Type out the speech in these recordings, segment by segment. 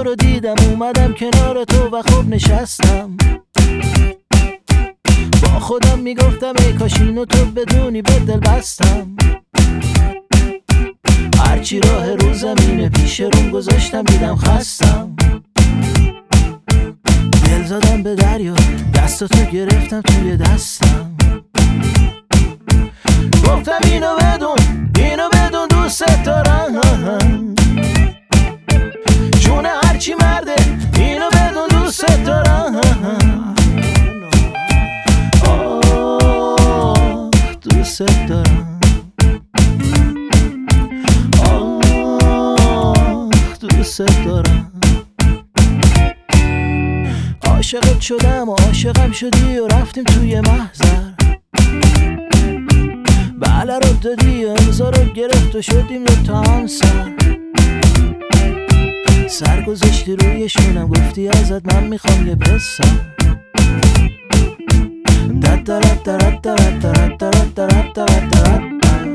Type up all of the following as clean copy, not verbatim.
تو رو دیدم اومدم کنار تو و خب نشستم. با خودم میگفتم ای کاش اینو تو بدونی به دل بستم. هرچی راه رو زمینه پیش روم گذاشتم دیدم خستم. دل زدم به دریا دستاتو گرفتم توی دستم. گفتم اینو بدون دوست دارم. جون هرچی مرده اینو بدون دوست دارم. آه دوست دارم. آه دوست دارم. عاشقت شدم و عاشقم شدی و رفتیم توی محضر. بله رو دادی و امضا رو گرفت و شدیم دوتا همسر. سر گذاشتی روی شونم گفتی ازت من میخوام یه پسر. دد درد درد درد درد درد درد درد درد.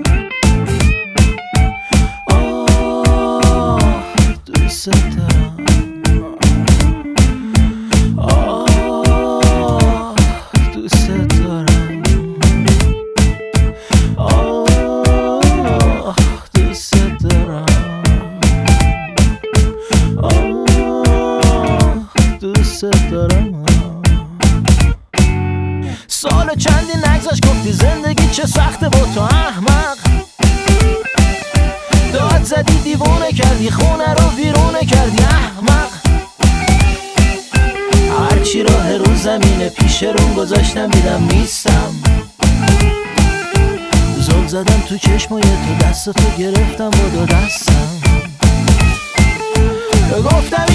آه دوست دارم. آه دوست دارم. آه دوست دارم. دوست دارم. سال چندی نگذاشت گفتی زندگی چه سخته با تو احمق. داد زدی دیوونه کردی خونه رو ویرونه کردی احمق. هرچی راه رو زمینه پیش روم گذاشتم دیدم نیستم. زل زدم تو چشمای تو دستاتو گرفتم با دو دستم. گفتم